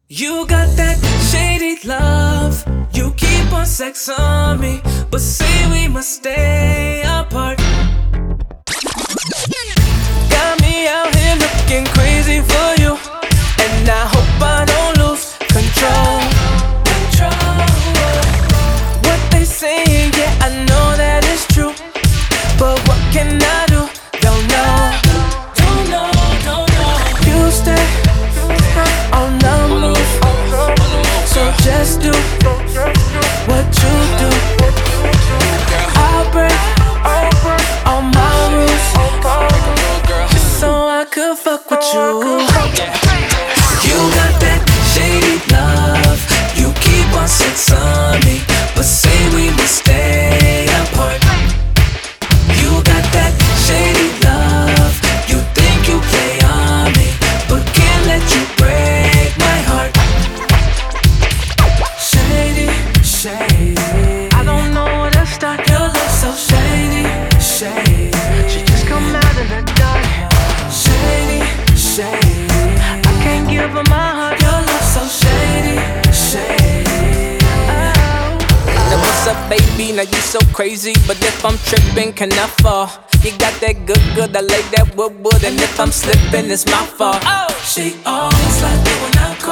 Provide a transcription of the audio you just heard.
You got that shady love. You keep on sex on me, but say we must stay apart. Got me out here looking crazy for you, and I hope I don't lose control. What they saying, yeah, I know that it's true, but what can I do? Don't know. You stay on the move, so just do what you do. I'll break all my rules, just so I could fuck with you. You got that shady love. You keep on sex on me, but say we must stay apart. You got that shady love. You think you play on me, but can't let you break my heart. Shady, shady, I don't know where to start. Your love so shady, shady. She just come out in the dark. Shady, shady, I can't give her my heart. Your love so shady, shady. Now what's up, baby? Now you so crazy, but if I'm tripping, can I fall? You got that good, I like that wood, and if I'm slipping, it's my fault. She always like it when I